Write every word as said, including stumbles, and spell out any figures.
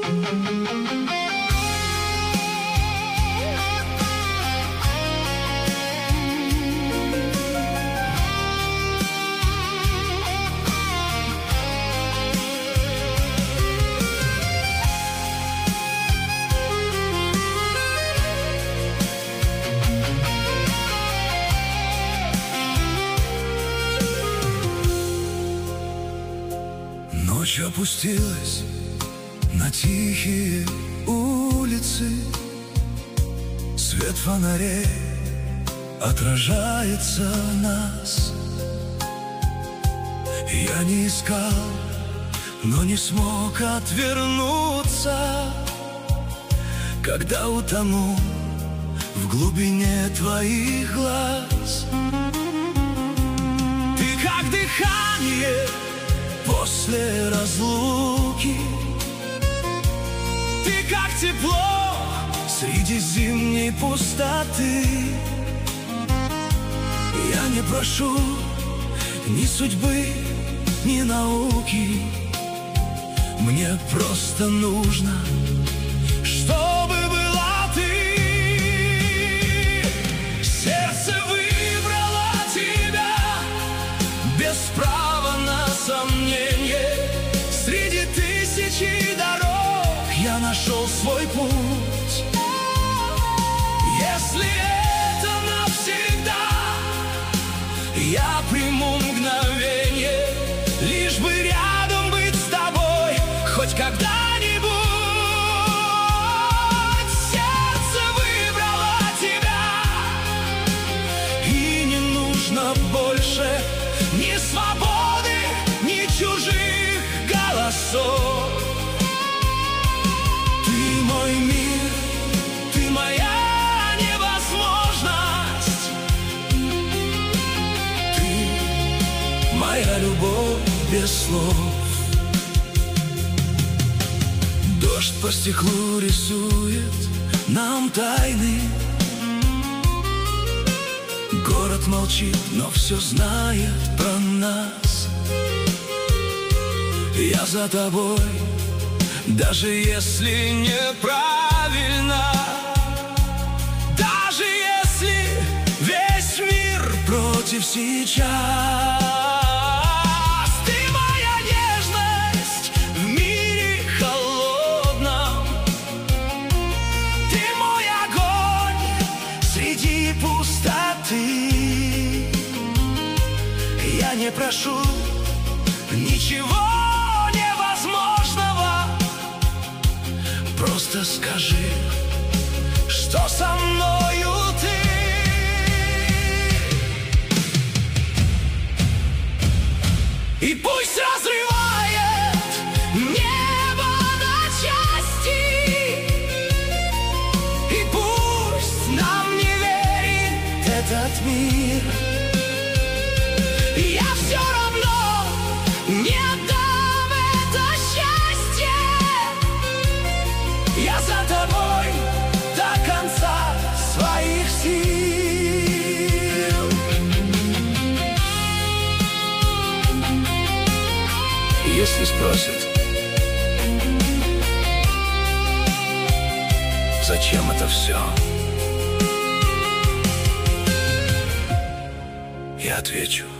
Ночь опустилась на тихие улицы, свет фонарей отражается нас. Я не искал, но не смог отвернуться, когда утонул в глубине твоих глаз. Ты как дыхание после разлуки, ты как тепло среди зимней пустоты. Я не прошу ни судьбы, ни науки, мне просто нужно, чтобы была ты. Сердце выбрало тебя без права на сомнение. Среди тысячи дорог я нашел свой путь. Если это навсегда, я приму мгновение, лишь бы рядом быть с тобой хоть когда-нибудь. Сердце выбрало тебя, и не нужно больше ни свободы, ни чужих голосов. Ты мой мир, ты моя невозможность, ты моя любовь без слов. Дождь по стеклу рисует нам тайны, город молчит, но все знает про нас. Я за тобой, даже если неправильно, даже если весь мир против сейчас. Ты моя нежность в мире холодном, ты мой огонь среди пустоты. Я не прошу ничего невозможного, просто скажи, что со мною ты. И пусть разрывает небо на части, и пусть нам не верит этот мир, я все равно не отдам это счастье. Я за тобой до конца своих сил. Если спросят, зачем это все, я отвечу: